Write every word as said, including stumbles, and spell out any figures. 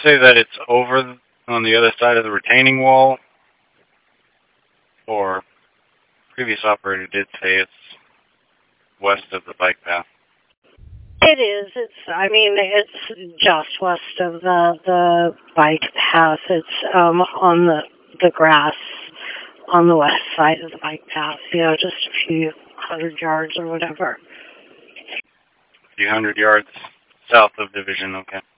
say that it's over on the other side of the retaining wall? Or previous operator did say it's west of the bike path. It is. It's. I mean, it's just west of the the bike path. It's um on the the grass on the west side of the bike path. You know, just a few hundred yards or whatever. A few hundred yards south of Division. Okay.